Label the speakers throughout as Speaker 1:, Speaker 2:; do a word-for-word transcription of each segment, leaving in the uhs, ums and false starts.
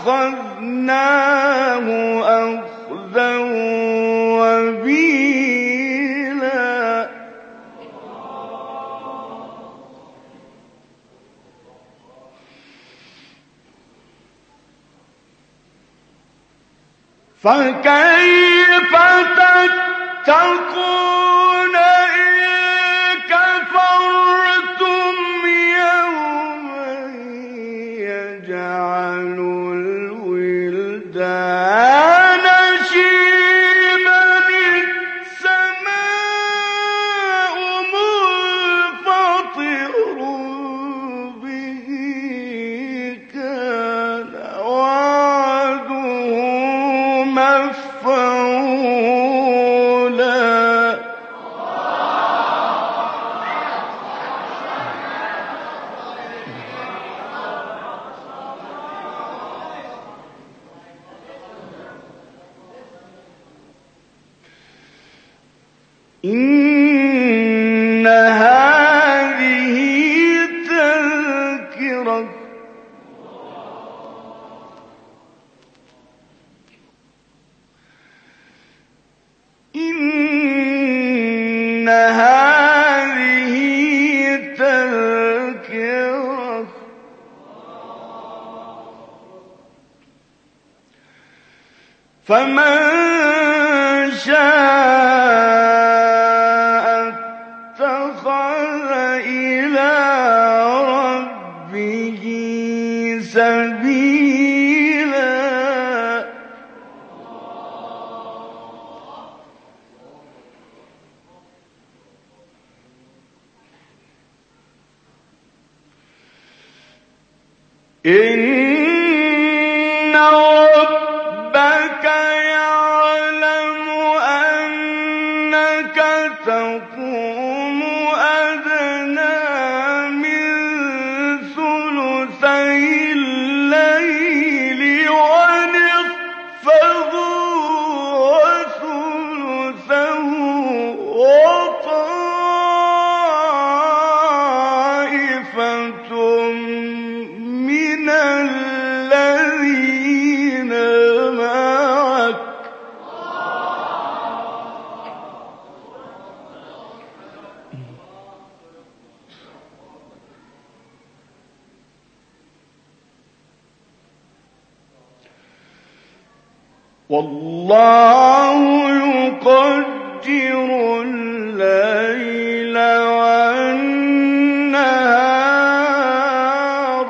Speaker 1: فأخذناه أخذا وبيلا فكيف تتقون إن كفرتم يوما يجعل الولدان شيبا السماء منفطر به كان وعده مفعولا إن هذه تذكرة إن هذه تذكرة فمن شاء اتخذ إلى ربه سبيلا إن ربك يعلم أنك تقوم أدنى من ثلثي الليل ونصفه وثلثه وطائفة من الذين معك والله يقدر الليل والنهار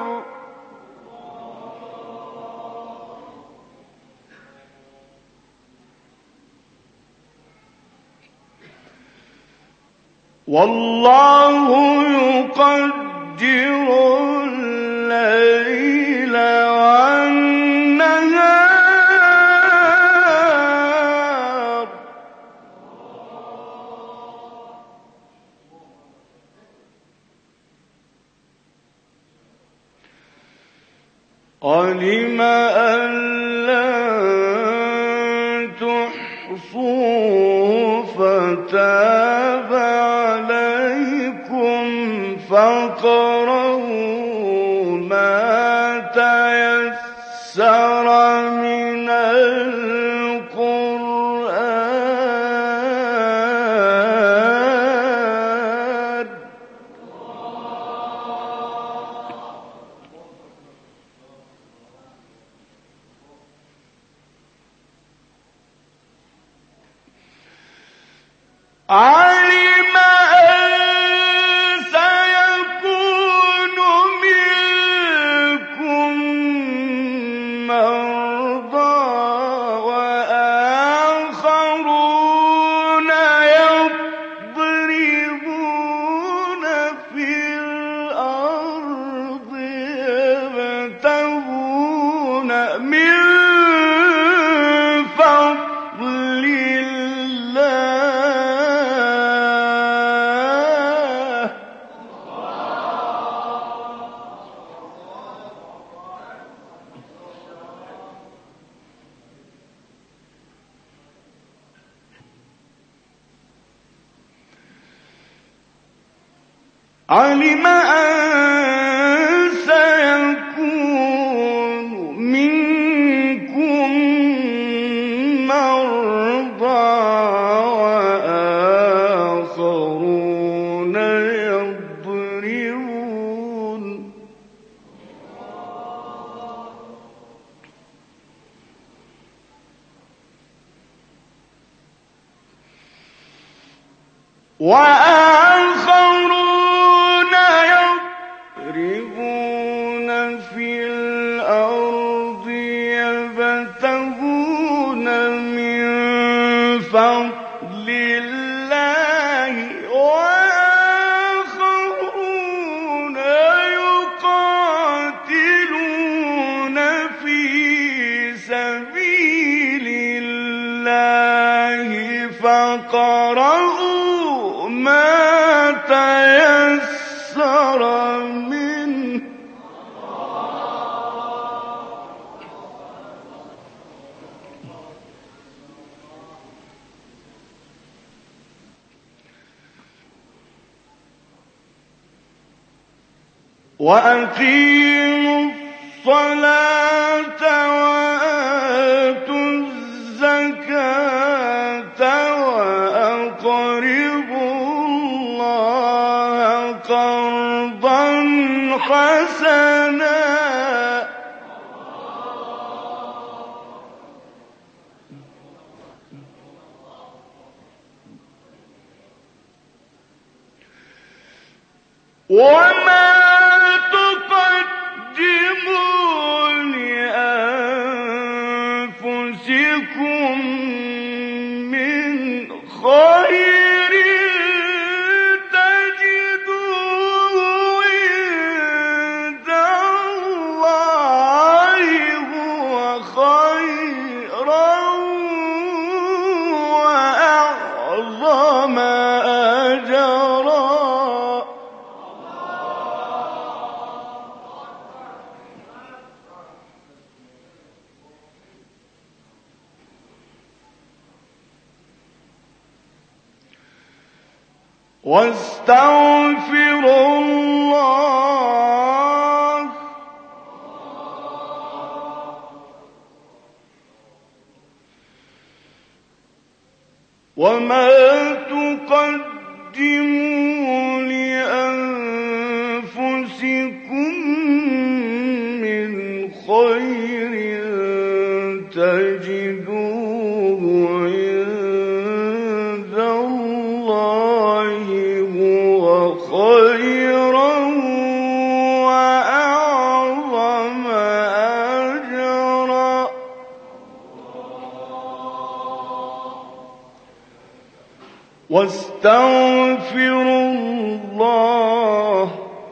Speaker 1: والله يقدر الليل والنهار علم أن لن تحصوا فتاب عليكم فاقرؤوا ما تيسر من القرآن علم أن سيكون منكم مرضى وآخرون يضربون في الأرض يبتغون من فضل الله علم أن سيكون منكم وآخرون يضربون في الأرض يبتغون من فضل الله وآخرون يقاتلون في سبيل الله فاقرؤوا ما تيسر منه وأقيموا الصلاة وآتوا الزكاة وأقرضوا الله قرضا حسنا وما تقدموا لأنفسكم من خير تجدوه عند الله هو خيرا وأعظم أجرا واستغفروا الله وما تقدموا لأنفسكم من خير تجدوه عند الله هو خيرا وأعظم أجرا واستغفروا الله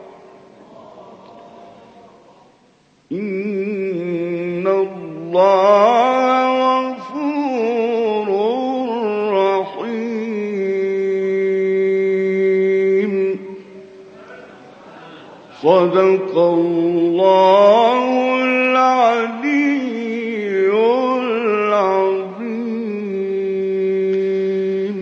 Speaker 1: إن الله غفور رحيم صدق الله العلي العظيم.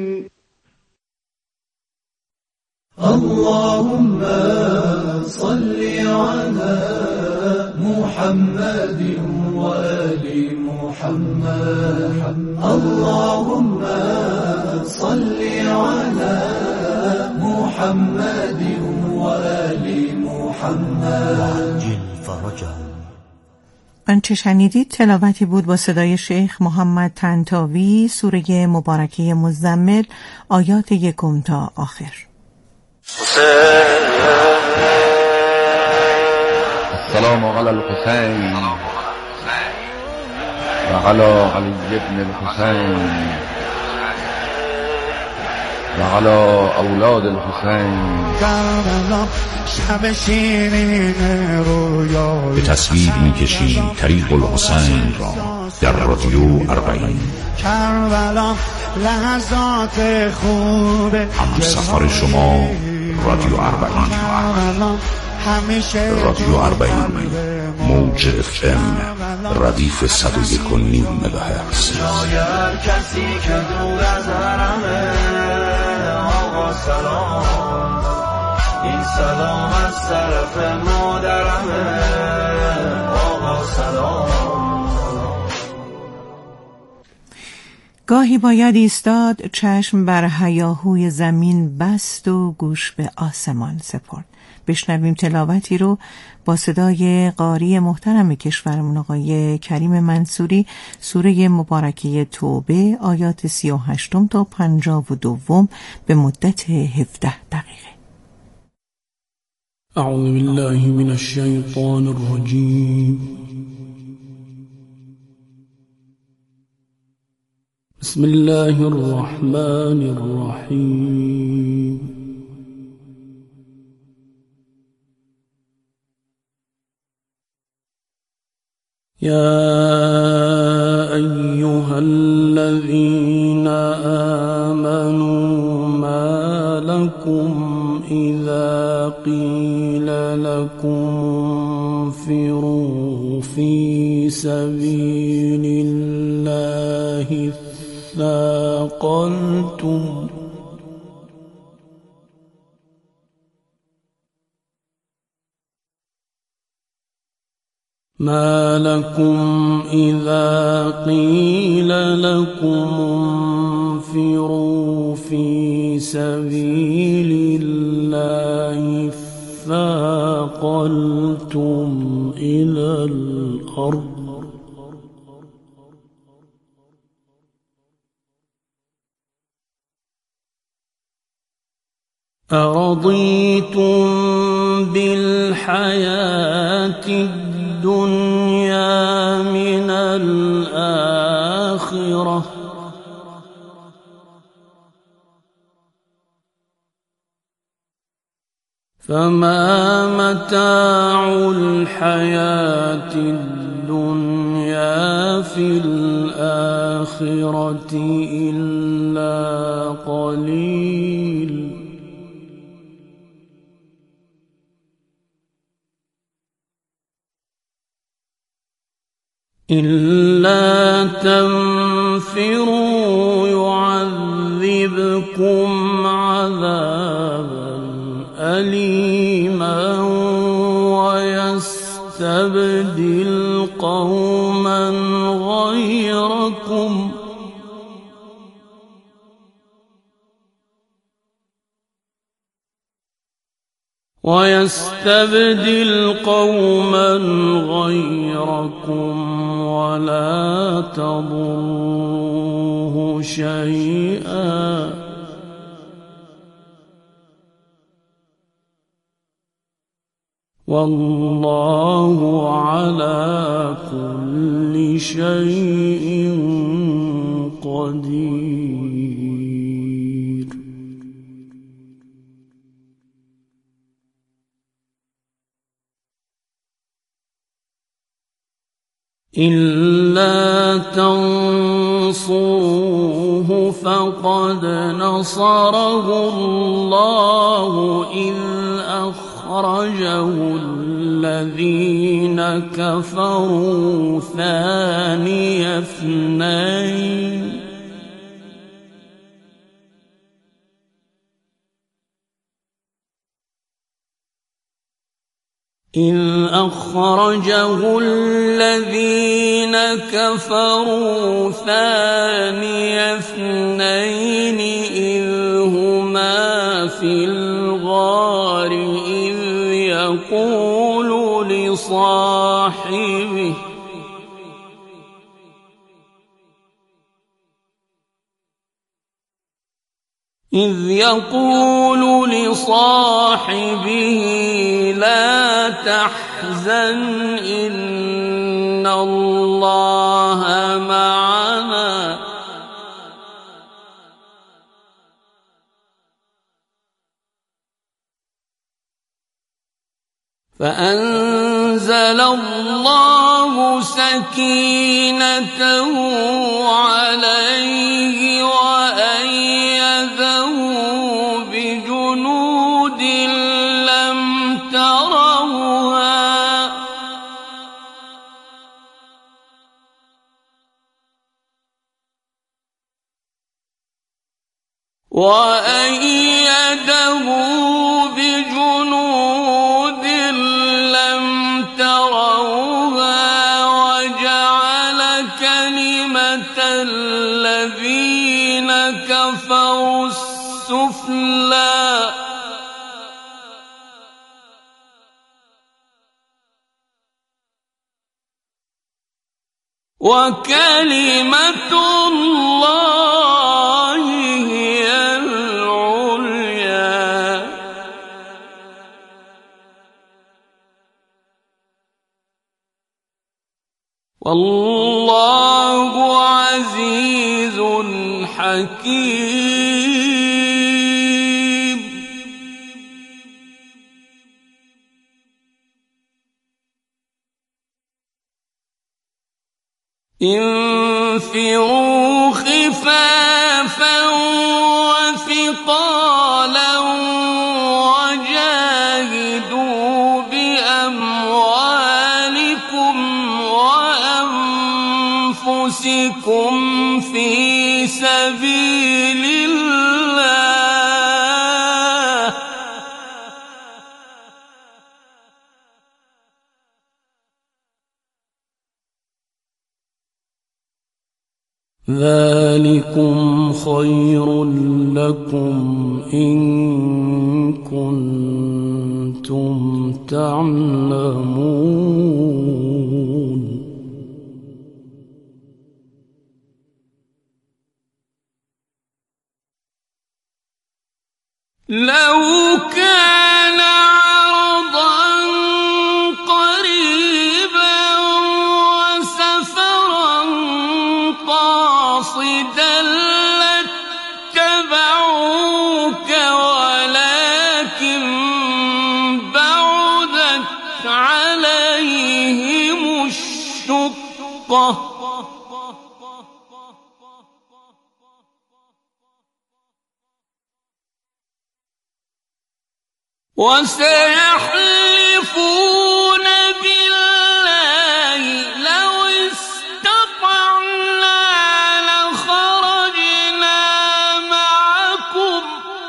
Speaker 2: اللهم صل على محمد وآل محمد. اللهم صل على محمد وآل محمد.
Speaker 3: آنچه شنیدید تلاوتی بود با صدای شیخ محمد طنطاوی، سوره مبارکه مزمل، آیات یکم تا آخر.
Speaker 4: السلام علی الحسین و علی علی ابن الحسین و علی اولاد الحسین.
Speaker 5: به تصویر می‌کشیم طریق الحسین را در رادیو اربعین. کربلا لحظات خوب هم سفر شما رادیو اربعین. رادیو اربعین موج اف ام ردیف صد و یک و نیم مگاهرتز. شاید کسی که دور از حرمه آقا سلام، این سلام از طرف مادرمه آقا سلام.
Speaker 3: گاهی باید ایستاد، چشم بر هیاهوی زمین بست و گوش به آسمان سپرد. بشنویم تلاوتی رو با صدای قاری محترم کشورمون آقای کریم منصوری، سوره مبارکه توبه آیات سی و هشتم تا پنجاه و دوم به مدت هفده دقیقه.
Speaker 6: اعوذ بالله من الشیطان الرجیم. بسم الله الرحمن الرحیم. يا أيها الذين آمنوا ما لكم إذا قيل لكم انفروا في سبيل الله اثاقلتم ما لكم إذا قيل لكم انفروا في سبيل الله اثاقلتم إلى الأرض أرضيتم بالحياة الدنيا من الآخرة فما متاع الحياة الدنيا في الآخرة إلا قليل إلا تنفروا يعذبكم عذابا أليما ويستبدل قوما غيركم ويستبدل قوما غيركم ولا تضروه شيئا والله على كل شيء قدير. إلا تنصروه فقد نصره الله إذ أخرجه الذين كفروا ثاني اثنين إذ أخرجه الذين كفروا ثاني اثنين إذ هما في الغار إذ يقول لصاحبه إذ يقول لصاحبه لا تحزن إن الله معنا فأنزل الله سكينته عليه وأيده بجنود لم تروها وأيده بجنود لم تروها وجعل كلمة الذين كفروا السفلى
Speaker 7: وكلمة الله هي العليا والله عزيز حكيم. انفروا خفافا وثقالا وجاهدوا بأموالكم وأنفسكم في سبيل الله ذلكم خير لكم إن كنتم تعلمون. لو كان عرضا قريبا وسفرا قاصدا لاتبعوك ولكن بعدت عليهم الشقة وسيحلفون بالله لو استطعنا لخرجنا معكم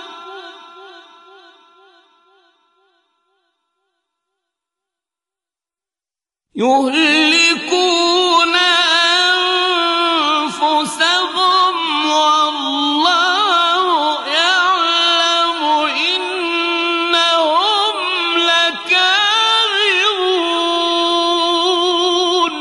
Speaker 7: يهلكون أنفسهم والله يعلم إنهم لكاذبون.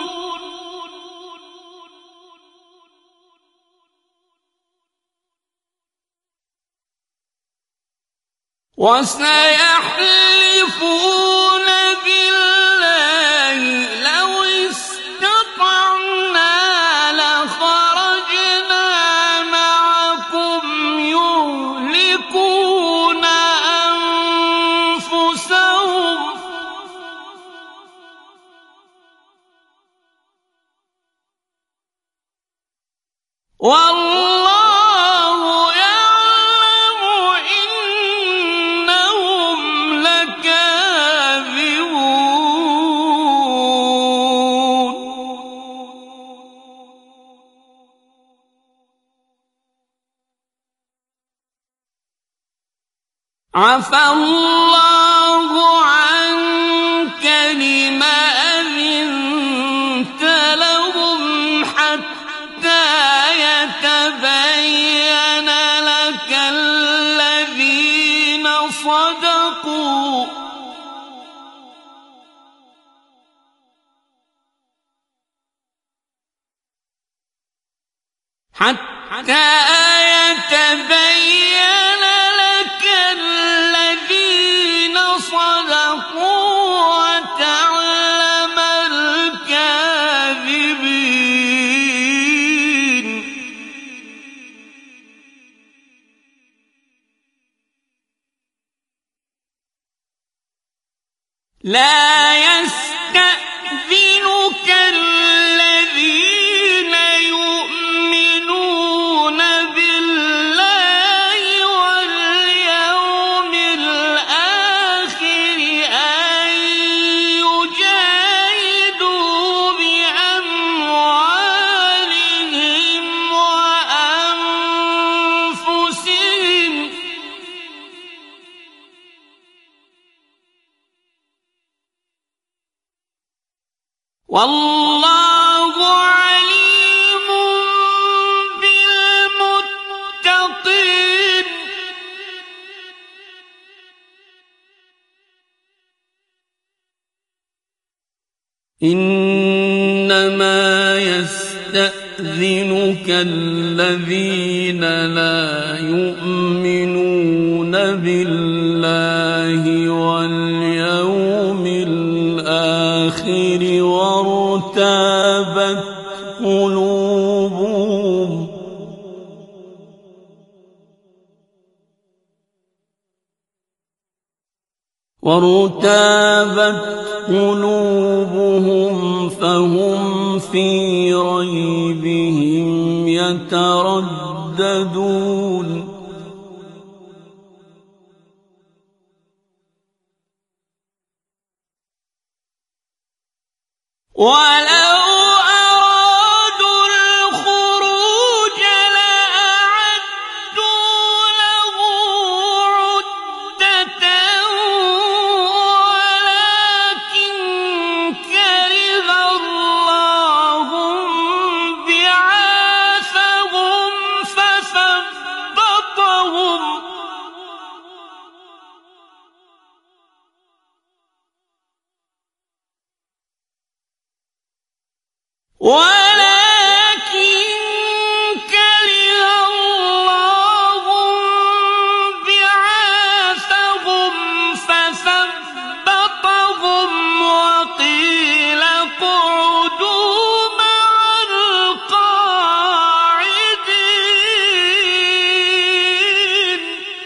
Speaker 7: وسيحلفون بالله لو استطعنا لخرجنا معكم يهلكون أنفسهم والله يعلم إنهم لكاذبون. عفى الله عنك لم أذنت لهم حتى يتبين لك الذين صدقوا حتى يتبين لك الذين صدقوا وتعلم الكاذبين. لا يستأذنك الذين يؤمنون بالله واليوم الآخر أن يجاهدوا بأموالهم وأنفسهم والله عليم بالمتقين. إنما يس يستأذنك الذين لا يؤمنون بالله واليوم الآخر وارتابت قلوبهم وارتابت قلوبهم فهم في ريبهم يترددون ولو أرادوا الخروج لأعدوا له عدة ولكن كره الله بعاثهم فثبطهم ولكن كره الله بعاثهم فثبطهم وقيل اقعدوا مع القاعدين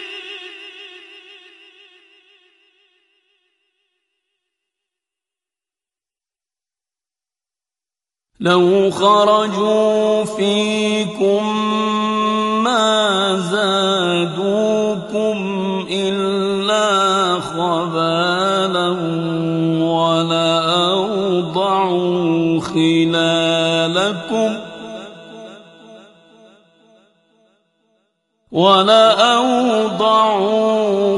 Speaker 7: لو خرجوا فيكم ما زادوكم إلا خبالا ولأوضعوا خلالكم ولأوضعوا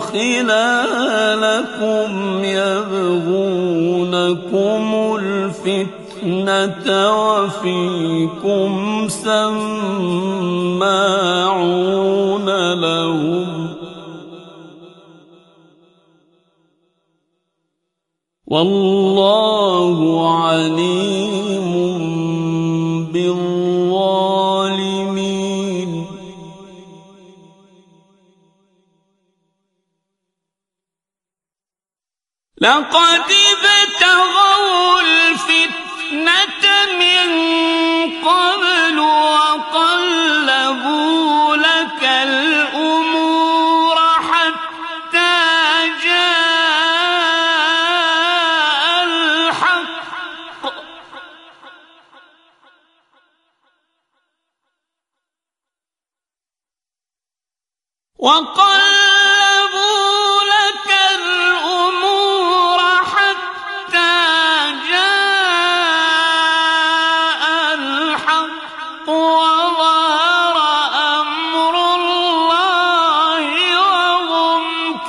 Speaker 7: خلالكم يبغونكم الفتنة وفيكم سماعون لهم والله عليم بالظالمين لقد ابتغوا الفتنة من قبل وقلبوا لك الأمور حتى جاء الحق وقلبوا لك الأمور حتى جاء الحق وظهر أمر الله وهم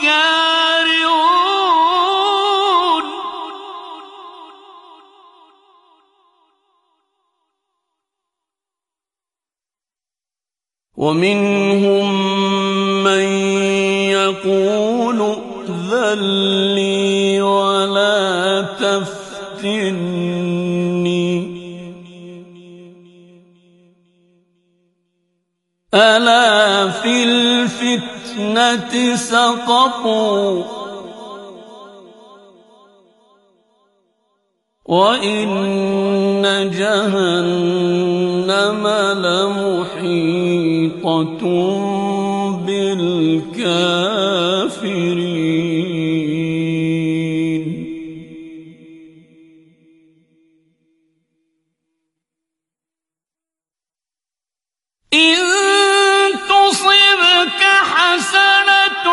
Speaker 7: كارهون ومنهم من يقول ائذن لي ولا تفتني ألا في الفتنة سقطوا وإن جهنم لمحيطة بالكافرين إن تصبك حسنة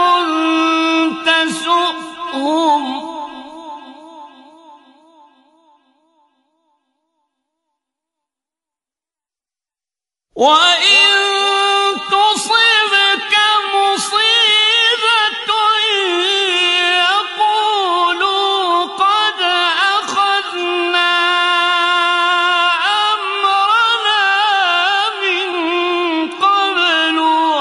Speaker 7: تسؤهم وإن تصبك مصيبة يقولوا قد أخذنا أمرنا من قبل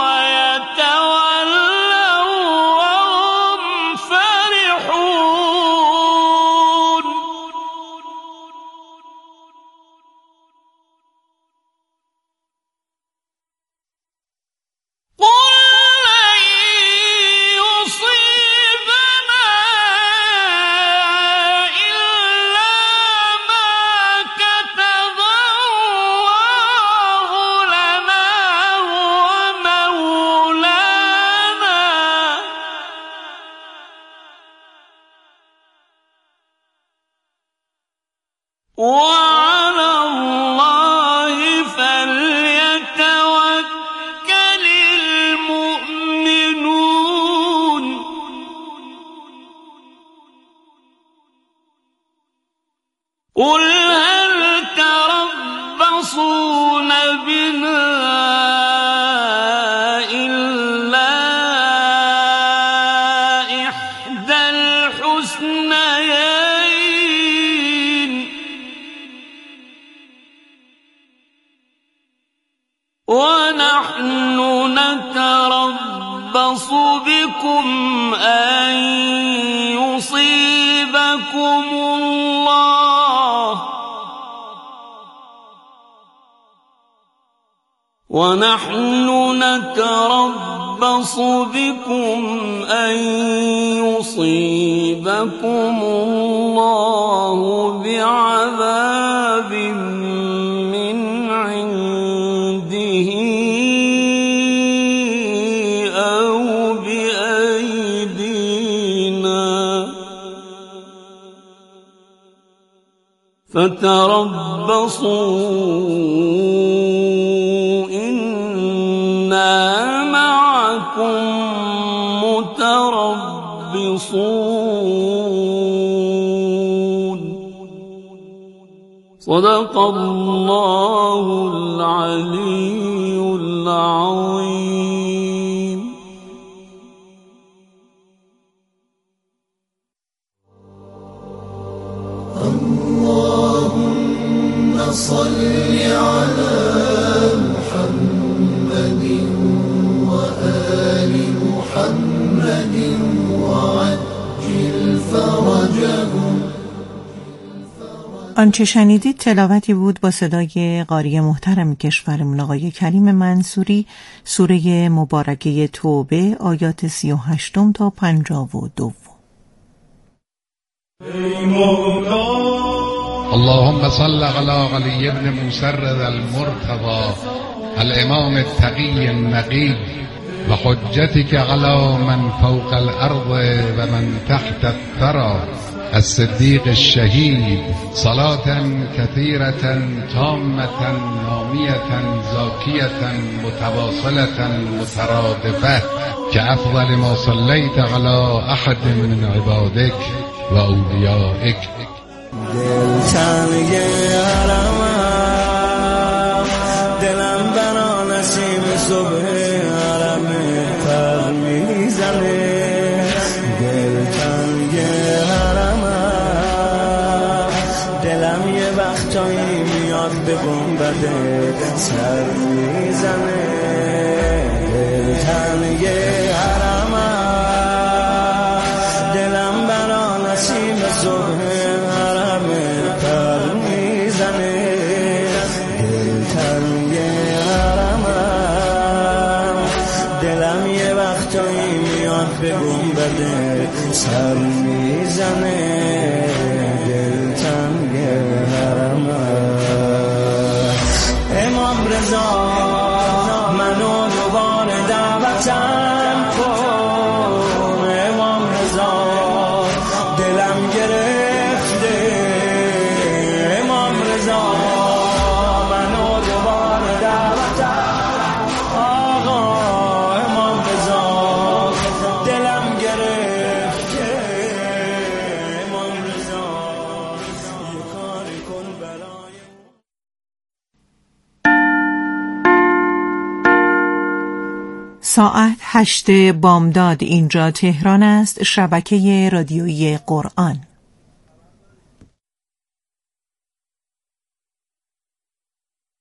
Speaker 7: ويتولوا وهم فرحون يتربصون بنا إلا إحدى الحسنيين ونحن نتربص بكم أن يصيبكم الله ونحن نتربص بكم أن يصيبكم الله بعذاب من عنده أو بأيدينا فتربصوا إنا معكم متربصون صدق الله العلي العظيم.
Speaker 2: اللهم صل على محمد وآل محمد وعجل فرجهم.
Speaker 3: آنچه شنیدید تلاوتی بود با صدای قاری محترم کشورمون آقای کریم منصوری، سوره مبارکه توبه آیات سی و هشتم تا پنجاه و دو.
Speaker 8: اللهم صل على علي بن مسرد المرتضى الامام التقي النقي وحجتك على من فوق الارض ومن تحت الثرى الصديق الشهيد صلاة كثيرة تامة نامية زاكية متواصلة مترادفة كأفضل ما صليت على أحد من عبادك وأوليائك.
Speaker 9: دلتنگ حرمم دلم برا نسیم صبح حرم پر میزنه دلتنگ حرمم دلم یه وقتایی میاد به گنبد سر میزنه دلتنگ حرمم دلم برا نسیم صبح به گنبد سر میزنه دلتنگ حرم. امام رضا منو دوباره دعوتم کن امام رضا دلم گرفته امام رضا منو دوباره دعوتم آقا امام رضا
Speaker 3: ساعت هشت بامداد اینجا تهران است. شبکه رادیویی قرآن.